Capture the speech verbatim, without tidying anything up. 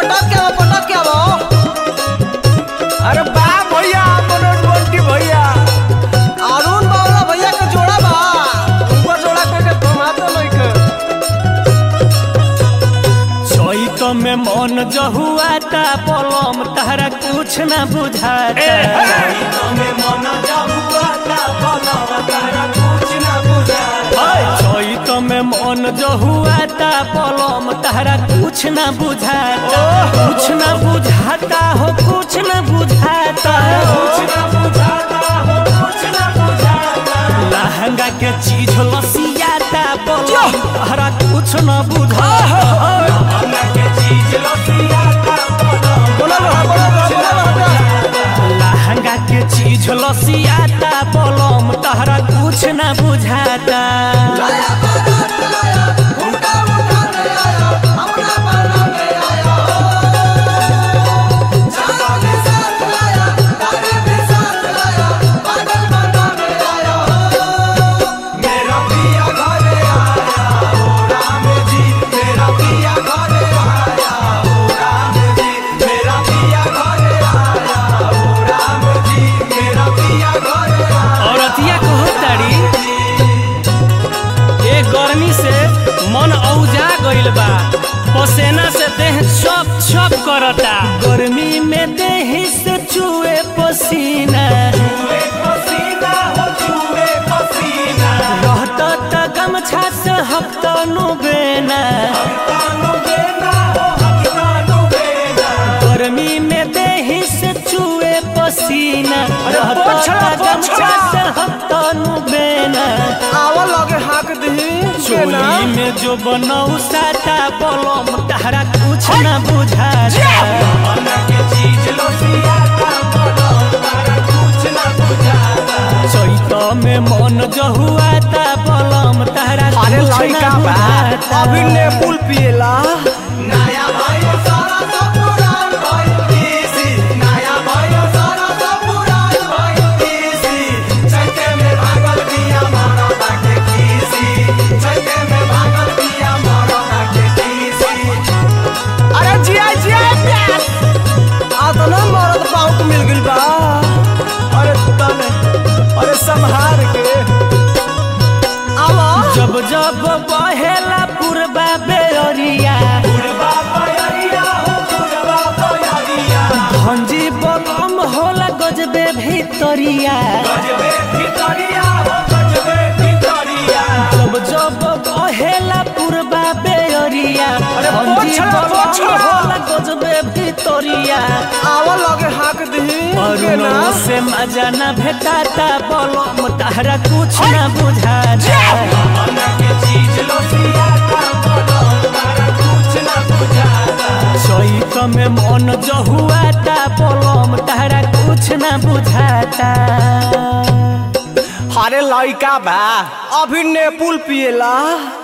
पटक के वो पटक के वो अरे बा भैया मनोज बंटी भैया अरुण बावला भैया के जोड़ा बा ऊपर जोड़ा के के कमातो नहीं के चैत में मन जहुआता पलम तहरा कुछ न बुझाता चैत में मन जहुआता पलम तहरा कुछ न बुझाता चैत में मन जहुआता पलम तहरा कुछ न बुझाता कुछ न बुझाता हो कुछ न बुझाता कुछ न बुझाता हो कुछ न बुझाता लहंगा के चीज लसियाता पलम तहरा कुछ न बुझाता लहंगा के चीज लसियाता पलम बोला बोला बोला लहंगा के चीज लसियाता पलम तहरा कुछ न बुझाता गर्मी से मन औजा गइल बा पसेना से देह चप चप करता गर्मी में देह से चुए पसीना चुए पसीना हो चुए पसीना रहता त गमछा से हफ्तानु बेना हफ्तानु बेना हो हफ्तानु बेना गर्मी में देह से चुए पसीना रहता त गमछा से हफ्तानु बेना आवा लगे हाक दही चोली में जो बनऊ साता पलम तहरा कुछ न बुझाता लहंगा के चीज लसियाता पलम तहरा कुछ न बुझाता चैत में मन जहुआता पलम तहरा अरे कुछ न लइका बा बुझाता अभी ने पुल पिएला नया भाई सारा सब पुरान भाई तीसी नया भाई सारा सब पुरान भाई तीसी चैते में भागल दिया मारा के तीसी चैते में भागल दिया मारा के तीसी अरे जिया जिया प्यास आ तो ना मरद पाउट मिल गइल बा अरे तने अरे संहार के आवा जब जब बहेला पुरबा बेअरिया पुरबा पयरिया हो पुरबा पयरिया भंजी बलम होला गजबे भीतरिया गजबे भितरिया हो गजबे भितरिया जब जब बहेला पुरबा बेअरिया भंजी पोछड़ा, बलम पोछड़ा। होला गजबे भीतरिया आवा लगे हाक दही अरुणो से मजा न भेटाता पलम तहरा कुछ न बुझाता लहंगा के चीज लसियाता पलम तहरा कुछ न बुझाता चैत में मन जहुआता पलम तहरा कुछ न बुझाता अरे लइका बा अभी ने पुल पिएला